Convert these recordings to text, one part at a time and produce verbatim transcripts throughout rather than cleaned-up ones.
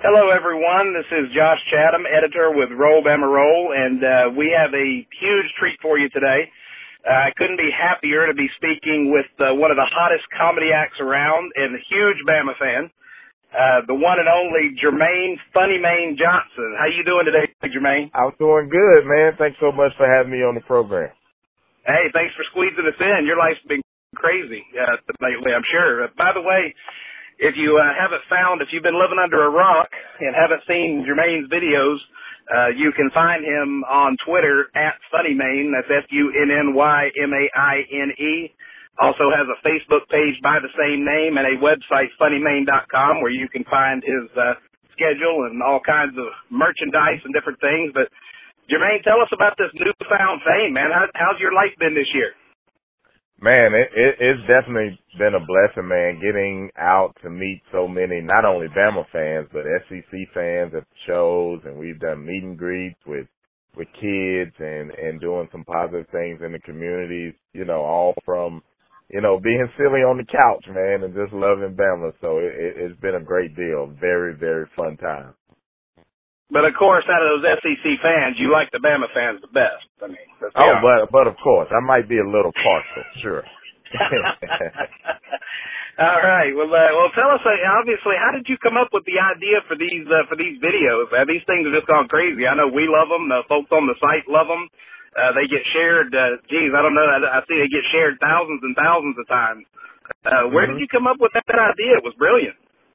Hello, everyone. This is Josh Chatham, editor with Roll Bama Roll, and uh, we have a huge treat for you today. Uh, I couldn't be happier to be speaking with uh, one of the hottest comedy acts around and a huge Bama fan, uh, the one and only Jermaine Funny Mane Johnson. How you doing today, Jermaine? I'm doing good, man. Thanks so much for having me on the program. Hey, thanks for squeezing us in. Your life's been crazy uh, lately, I'm sure. Uh, by the way, if you uh, haven't found, if you've been living under a rock and haven't seen Jermaine's videos, uh, you can find him on Twitter at Funny Mane. That's F U N N Y M A I N E. Also has a Facebook page by the same name and a website, funny mane dot com, where you can find his uh, schedule and all kinds of merchandise and different things. But Jermaine, tell us about this newfound fame, man. How, how's your life been this year? Man, it, it, it's definitely been a blessing, man, getting out to meet so many, not only Bama fans, but S E C fans at the shows, and we've done meet and greets with, with kids and, and doing some positive things in the communities, you know, all from, you know, being silly on the couch, man, and just loving Bama. So it, it, it's been a great deal. Very, very fun time. But, of course, out of those S E C fans, you like the Bama fans the best. I mean, that's oh, but, but of course, I might be a little partial, sure. All right. Well, uh, well, tell us, uh, obviously, how did you come up with the idea for these uh, for these videos? Uh, these things have just gone crazy. I know we love them. The folks on the site love them. Uh, they get shared. Uh, geez, I don't know. I, I see they get shared thousands and thousands of times. Uh, where mm-hmm. did you come up with that, that idea? It was brilliant.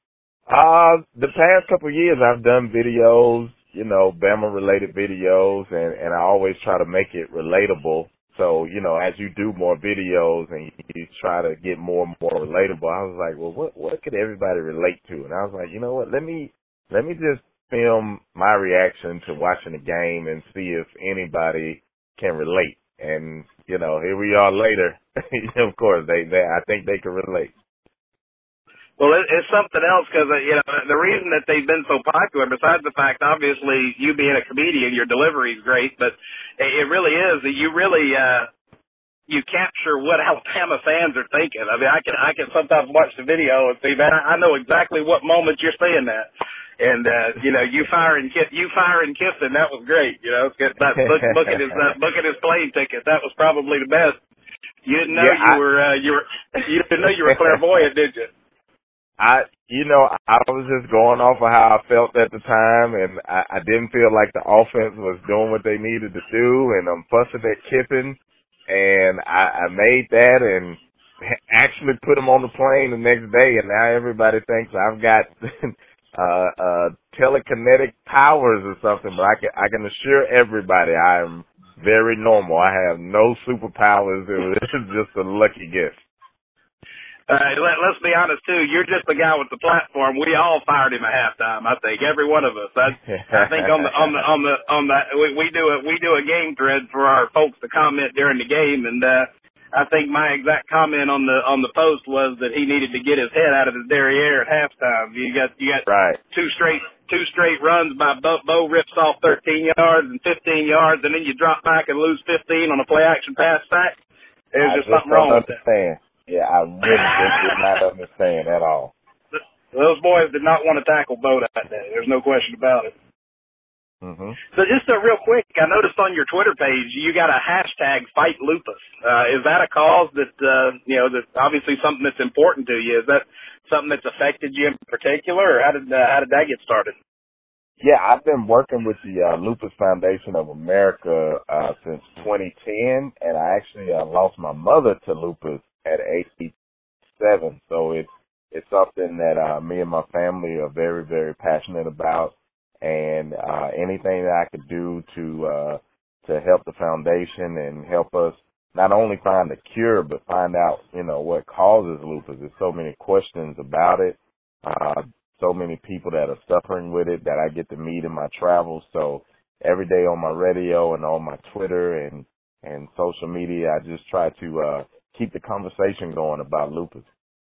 Uh, the past couple of years I've done videos, you know, Bama-related videos, and, and I always try to make it relatable. So, you know, as you do more videos and you, you try to get more and more relatable, I was like, well, what what could everybody relate to? And I was like, you know what, let me let me just film my reaction to watching the game and see if anybody can relate. And, you know, here we are later. Of course, they, they I think they can relate. Well, it, it's something else because, uh, you know, the reason that they've been so popular, besides the fact, obviously, you being a comedian, your delivery is great, but it, it really is. You really, uh, you capture what Alabama fans are thinking. I mean, I can, I can sometimes watch the video and see, man, I know exactly what moment you're saying that. And, uh, you know, you fire and kiss, you fire and kissing, that was great. You know, that, look, look at his, uh, look at his plane ticket. That was probably the best. You didn't know yeah, you I, were, uh, you were, you didn't know you were clairvoyant, did you? I, you know, I was just going off of how I felt at the time, and I, I didn't feel like the offense was doing what they needed to do, and I'm fussing at Kiffin, and I, I made that and actually put him on the plane the next day, and now everybody thinks I've got uh, uh, telekinetic powers or something, but I can, I can assure everybody I am very normal. I have no superpowers. It was just a lucky gift. Uh, let, let's be honest, too. You're just the guy with the platform. We all fired him at halftime. I think every one of us. I, I think on the on the on the on the we, we do a we do a game thread for our folks to comment during the game, and uh, I think my exact comment on the on the post was that he needed to get his head out of his derriere at halftime. You got you got right. two straight two straight runs by Bo, Bo rips off thirteen yards and fifteen yards, and then you drop back and lose fifteen on a play action pass sack. There's just, just something wrong with that. Yeah, I really just did not understand at all. Those boys did not want to tackle Bo that day. There's no question about it. Mm-hmm. So just uh, real quick, I noticed on your Twitter page you got a hashtag Fight Lupus. Uh, is that a cause that, uh, you know, that's obviously something that's important to you? Is that something that's affected you in particular, or how did uh, how did that get started? Yeah, I've been working with the uh, Lupus Foundation of America uh, since twenty ten, and I actually uh, lost my mother to lupus at eighty-seven. So it's it's something that uh, me and my family are very, very passionate about, and uh, anything that I could do to uh, to help the foundation and help us not only find a cure, but find out, you know, what causes lupus. There's so many questions about it. Uh, so many people that are suffering with it that I get to meet in my travels. So every day on my radio and on my Twitter and, and social media, I just try to uh, keep the conversation going about lupus.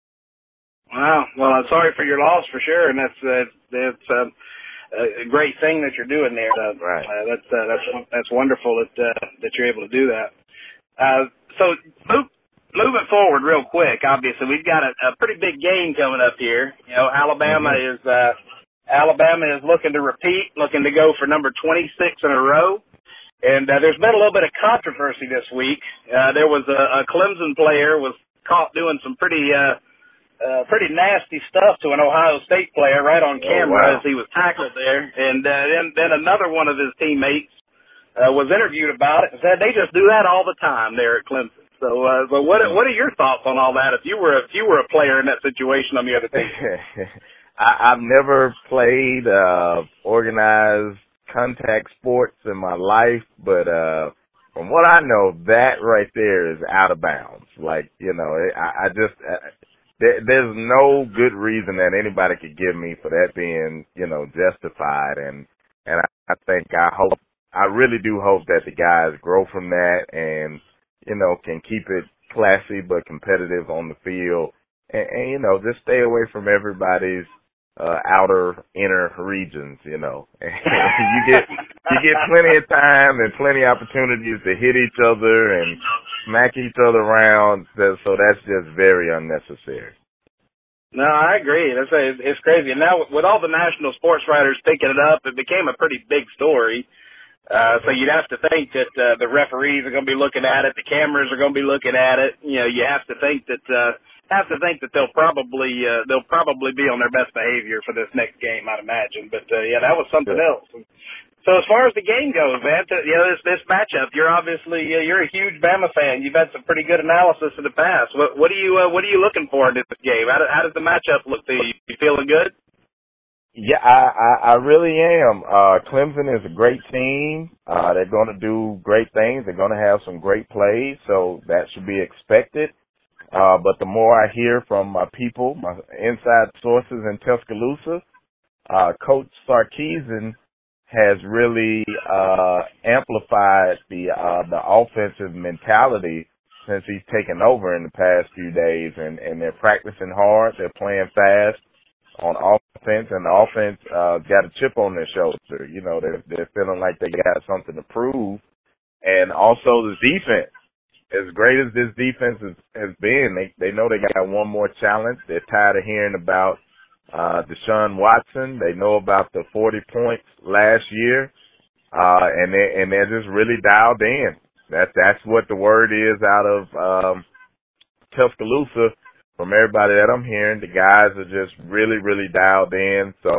Wow. Well, I'm sorry for your loss for sure, and that's uh, that's uh, a great thing that you're doing there. Uh, right. Uh, that's uh, that's that's wonderful that uh, that you're able to do that. Uh, so move, moving forward real quick, obviously we've got a, a pretty big game coming up here. You know, Alabama mm-hmm. is uh, Alabama is looking to repeat, looking to go for number twenty-six in a row. And uh, there's been a little bit of controversy this week. Uh, there was a, a Clemson player was caught doing some pretty uh, uh, pretty nasty stuff to an Ohio State player right on camera oh, wow. as he was tackled there. And uh, then, then another one of his teammates uh, was interviewed about it and said they just do that all the time there at Clemson. So, uh, so what what are your thoughts on all that? If you were if you were a player in that situation on the other team. I, I've never played uh, organized contact sports in my life, but uh, from what I know, that right there is out of bounds. Like, you know, I, I just uh, there, there's no good reason that anybody could give me for that being, you know, justified. And and I, I think I hope I really do hope that the guys grow from that and, you know, can keep it classy but competitive on the field, and, and you know, just stay away from everybody's uh, outer inner regions, you know. you get you get plenty of time and plenty of opportunities to hit each other and smack each other around, so that's just very unnecessary. No, I agree. That's it's, it's crazy. And now with all the national sports writers picking it up, it became a pretty big story. Uh, so you'd have to think that uh, the referees are going to be looking at it, the cameras are going to be looking at it. You know, you have to think that uh, have to think that they'll probably uh, they'll probably be on their best behavior for this next game, I'd imagine. But uh, yeah, that was something yeah. else. So as far as the game goes, man, to, you know, this this matchup, you're obviously uh, you're a huge Bama fan. You've had some pretty good analysis in the past. What what are you uh, what are you looking for in this game? How, do, how does the matchup look to you? You feeling good? Yeah, I, I, I really am. Uh, Clemson is a great team. Uh, they're going to do great things. They're going to have some great plays, so that should be expected. Uh, but the more I hear from my people, my inside sources in Tuscaloosa, uh, Coach Sarkisian has really, uh, amplified the, uh, the offensive mentality since he's taken over in the past few days, and, and they're practicing hard. They're playing fast on offense, and the offense uh, got a chip on their shoulder. You know, they're, they're feeling like they got something to prove. And also the defense, as great as this defense has, has been, they, they know they got one more challenge. They're tired of hearing about uh, Deshaun Watson. They know about the forty points last year, uh, and, they, and they're just really dialed in. That, that's what the word is out of um, Tuscaloosa. From everybody that I'm hearing, the guys are just really, really dialed in. So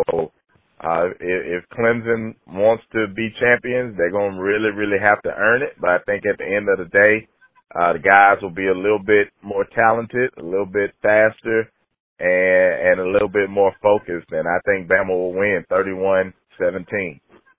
uh, if, if Clemson wants to be champions, they're going to really, really have to earn it. But I think at the end of the day, uh, the guys will be a little bit more talented, a little bit faster, and, and a little bit more focused. And I think Bama will win thirty-one seventeen.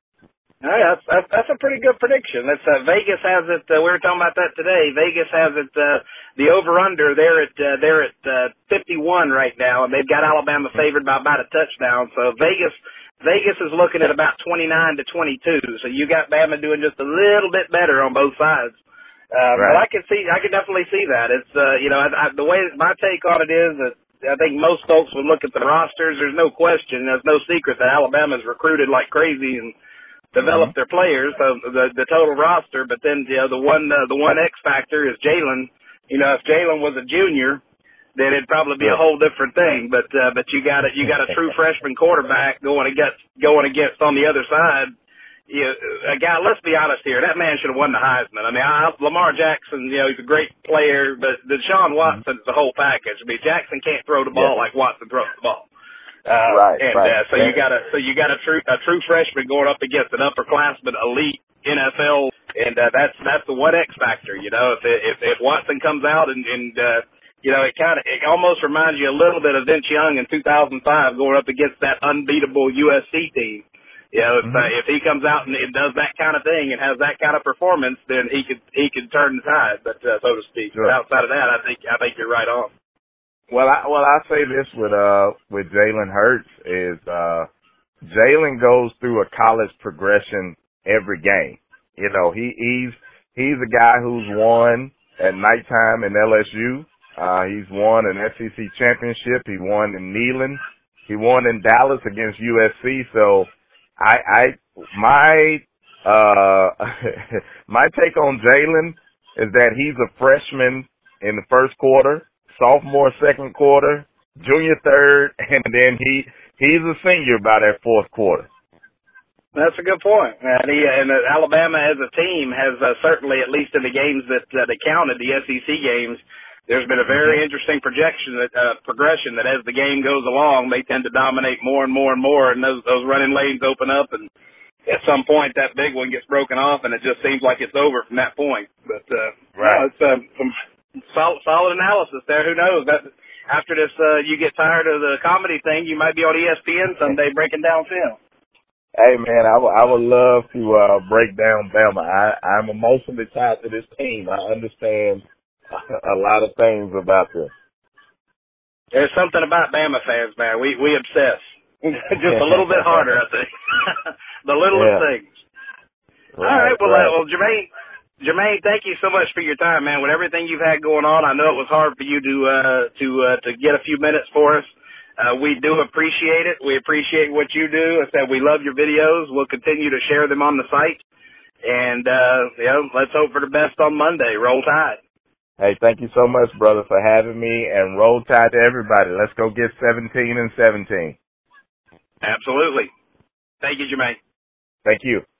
Hey, that's, that's that's a pretty good prediction. That's uh, Vegas has it. Uh, we were talking about that today. Vegas has it. Uh, the over/under they're at uh, they're at uh, fifty-one right now, and they've got Alabama favored by about a touchdown. So Vegas Vegas is looking at about twenty-nine to twenty-two. So you got Bama doing just a little bit better on both sides. Uh, right. But I can see, I can definitely see that. It's uh, you know, I, I, the way my take on it is that I think most folks would look at the rosters. There's no question. There's no secret that Alabama's recruited like crazy and develop their players, so the the total roster. But then you know the one uh, the one X factor is Jalen. You know, if Jalen was a junior, then it'd probably be a whole different thing. But uh, but you got a you got a true freshman quarterback going against going against on the other side. You know, a guy. Let's be honest here. That man should have won the Heisman. I mean, I, Lamar Jackson. You know, he's a great player, but Deshaun Watson is the whole package. I mean, Jackson can't throw the ball yeah. like Watson throws the ball. Uh, right, and right. Uh, so you got a so you got a true a true freshman going up against an upperclassman elite N F L, and uh, that's that's the one X factor. You know, if if if Watson comes out and and uh, you know, it kind of it almost reminds you a little bit of Vince Young in two thousand five going up against that unbeatable U S C team. You know, if, mm-hmm. uh, if he comes out and, and does that kind of thing and has that kind of performance, then he could he could turn the tide, but uh, so to speak. Sure. But outside of that, I think I think you're right on. Well, I well I say this with uh with Jalen Hurts is uh Jalen goes through a college progression every game. You know, he he's he's a guy who's won at nighttime in L S U. Uh he's won an S E C championship. He won in Neyland. He won in Dallas against U S C. So I I my uh my take on Jalen is that he's a freshman in the first quarter, sophomore second quarter, junior third, and then he he's a senior by that fourth quarter. That's a good point. And, he, and uh, Alabama as a team has uh, certainly, at least in the games that uh, they counted, the S E C games, there's been a very interesting projection that uh, progression that as the game goes along, they tend to dominate more and more and more, and those those running lanes open up, and at some point that big one gets broken off, and it just seems like it's over from that point. But uh, right. no, it's uh, some solid, solid analysis there. Who knows? That after this, uh, you get tired of the comedy thing, you might be on E S P N someday breaking down film. Hey man, I, w- I would love to uh, break down Bama. I, I'm emotionally tied to this team. I understand a lot of things about this. There's something about Bama fans, man. We we obsess just a little bit harder, I think. The littlest yeah. things. Right, All right, well, right. Uh, well, Jermaine, Jermaine, thank you so much for your time, man. With everything you've had going on, I know it was hard for you to uh, to uh, to get a few minutes for us. Uh, we do appreciate it. We appreciate what you do. I said we love your videos. We'll continue to share them on the site. And, uh, you know, let's hope for the best on Monday. Roll Tide. Hey, thank you so much, brother, for having me. And roll Tide to everybody. Let's go get seventeen and seventeen. Absolutely. Thank you, Jermaine. Thank you.